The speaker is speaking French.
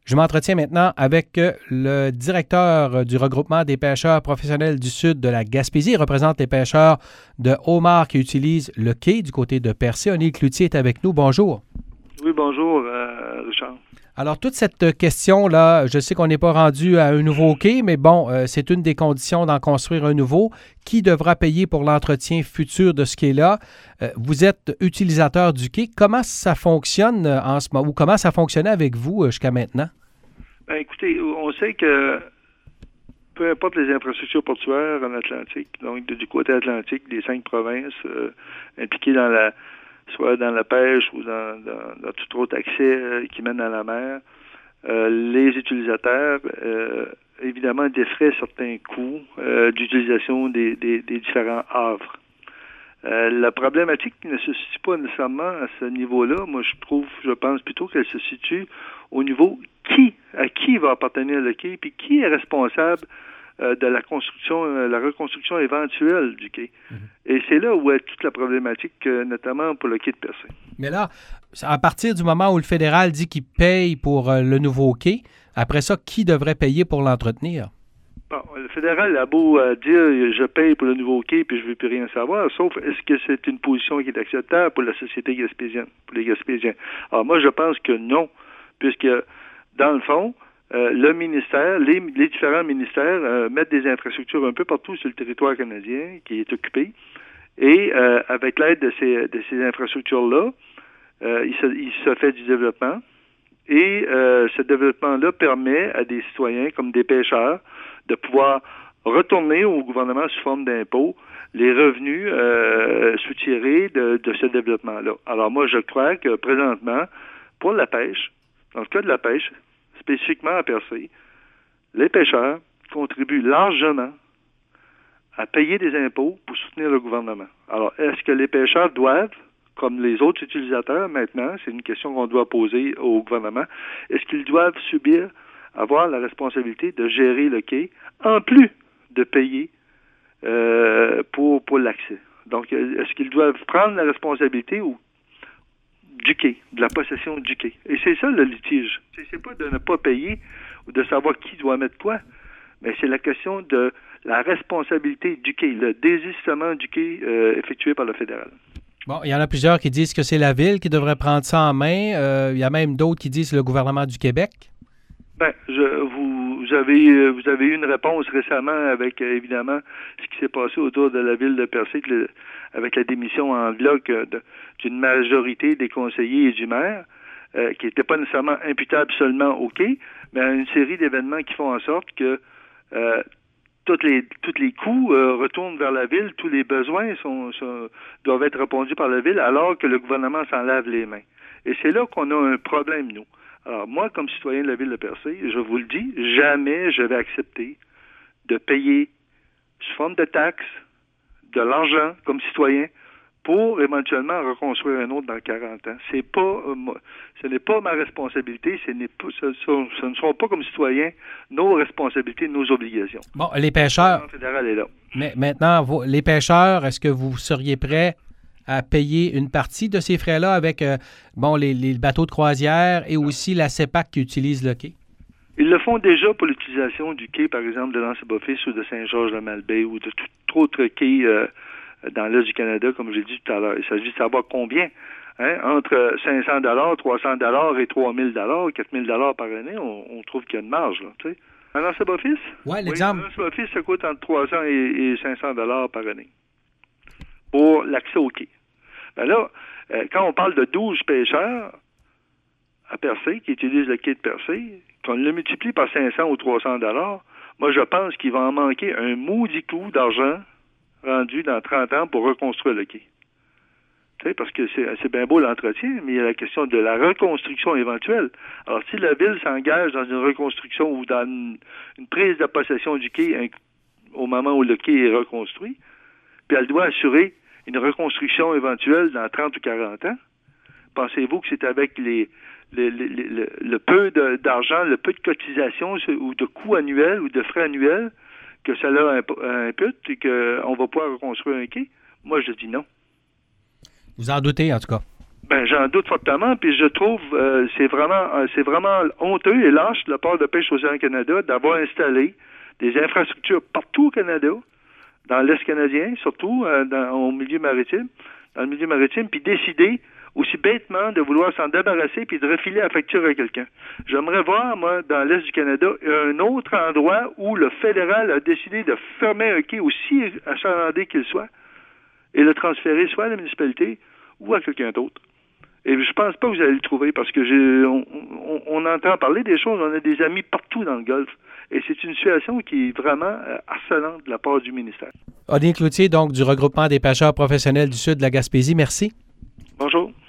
Je m'entretiens maintenant avec le directeur du regroupement des pêcheurs professionnels du sud de la Gaspésie. Il représente les pêcheurs de homard qui utilisent le quai du côté de Percé. O'Neil Cloutier est avec nous. Bonjour. Oui, bonjour, Richard. Alors, toute cette question-là, je sais qu'on n'est pas rendu à un nouveau quai, mais bon, c'est une des conditions d'en construire un nouveau. Qui devra payer pour l'entretien futur de ce quai-là? Vous êtes utilisateur du quai. Comment ça fonctionne en ce moment, ou comment ça fonctionnait avec vous jusqu'à maintenant? Ben, écoutez, on sait que peu importe les infrastructures portuaires en Atlantique, donc du côté atlantique, des 5 provinces impliquées soit dans la pêche ou dans tout autre accès qui mène à la mer, les utilisateurs, évidemment, défraient certains coûts d'utilisation des différents havres. La problématique ne se situe pas nécessairement à ce niveau-là. Moi, je pense plutôt qu'elle se situe au niveau à qui va appartenir le quai, puis qui est responsable de la reconstruction éventuelle du quai. Mm-hmm. Et c'est là où est toute la problématique, notamment pour le quai de Percé. Mais là, à partir du moment où le fédéral dit qu'il paye pour le nouveau quai, après ça, qui devrait payer pour l'entretenir? Bon, le fédéral a beau dire « je paye pour le nouveau quai puis je ne veux plus rien savoir », sauf est-ce que c'est une position qui est acceptable pour la société gaspésienne, pour les Gaspésiens? Alors moi, je pense que non, puisque dans le fond, le ministère, les différents ministères mettent des infrastructures un peu partout sur le territoire canadien qui est occupé. Et avec l'aide de ces infrastructures-là, il se fait du développement. Et ce développement-là permet à des citoyens, comme des pêcheurs, de pouvoir retourner au gouvernement sous forme d'impôts les revenus soutirés de ce développement-là. Alors moi, je crois que présentement, pour la pêche, dans le cas de la pêche, spécifiquement à Percé, les pêcheurs contribuent largement à payer des impôts pour soutenir le gouvernement. Alors, est-ce que les pêcheurs doivent, comme les autres utilisateurs maintenant, c'est une question qu'on doit poser au gouvernement, est-ce qu'ils doivent avoir la responsabilité de gérer le quai, en plus de payer pour l'accès? Donc, est-ce qu'ils doivent prendre la responsabilité du quai, de la possession du quai? Et c'est ça le litige. C'est pas de ne pas payer ou de savoir qui doit mettre quoi, mais c'est la question de la responsabilité du quai, le désistement du quai effectué par le fédéral. Bon, il y en a plusieurs qui disent que c'est la Ville qui devrait prendre ça en main. Il y a même d'autres qui disent le gouvernement du Québec. Ben, vous avez eu une réponse récemment avec, évidemment, ce qui s'est passé autour de la ville de Percé, avec la démission en bloc d'une majorité des conseillers et du maire, qui n'était pas nécessairement imputable seulement au quai, mais à une série d'événements qui font en sorte que tous les coûts retournent vers la ville, tous les besoins doivent être répondus par la ville, alors que le gouvernement s'en lave les mains. Et c'est là qu'on a un problème, nous. Alors, moi, comme citoyen de la ville de Percé, je vous le dis, jamais je vais accepter de payer sous forme de taxes, de l'argent, comme citoyen, pour éventuellement reconstruire un autre dans 40 ans. Ce n'est pas ma responsabilité, ce ne sont pas comme citoyens nos responsabilités, nos obligations. Bon, les pêcheurs... Le fédéral est là. Mais maintenant, les pêcheurs, est-ce que vous seriez prêts à payer une partie de ces frais-là avec les bateaux de croisière et aussi la CEPAC qui utilise le quai? Ils le font déjà pour l'utilisation du quai, par exemple, de l'Anse-Bophis ou de Saint-Georges-de-Malbaie ou de tout autre quai dans l'Est du Canada, comme j'ai dit tout à l'heure. Il s'agit de savoir combien. Entre 500 $, 300 $ et 3 000 $, 4 000 $ par année, on trouve qu'il y a une marge. Là, tu sais. Un Anse-Bophis? Oui, l'exemple. Un Anse-Bophis, ça coûte entre 300 et 500 $ par année pour l'accès au quai. Ben là, quand on parle de 12 pêcheurs à Percé, qui utilisent le quai de Percé, qu'on le multiplie par 500 ou 300 $, moi, je pense qu'il va en manquer un maudit coup d'argent rendu dans 30 ans pour reconstruire le quai. Tu sais, parce que c'est bien beau l'entretien, mais il y a la question de la reconstruction éventuelle. Alors, si la ville s'engage dans une reconstruction ou dans une prise de possession du quai au moment où le quai est reconstruit, puis elle doit assurer une reconstruction éventuelle dans 30 ou 40 ans, pensez-vous que c'est avec le peu d'argent, le peu de cotisation ou de coûts annuels ou de frais annuels que cela impute et qu'on va pouvoir reconstruire un quai? Moi, je dis non. Vous en doutez, en tout cas? Ben, j'en doute fortement, puis je trouve c'est vraiment honteux et lâche de la part de Pêche Océan Canada d'avoir installé des infrastructures partout au Canada, dans l'Est canadien, surtout dans le milieu maritime, puis décider aussi bêtement de vouloir s'en débarrasser puis de refiler la facture à quelqu'un. J'aimerais voir, moi, dans l'Est du Canada, un autre endroit où le fédéral a décidé de fermer un quai aussi achalandé qu'il soit et le transférer soit à la municipalité ou à quelqu'un d'autre. Et je pense pas que vous allez le trouver parce que on entend parler des choses, on a des amis partout dans le Golfe. Et c'est une situation qui est vraiment harcelante de la part du ministère. Odile Cloutier, donc, du regroupement des pêcheurs professionnels du Sud de la Gaspésie, merci. Bonjour.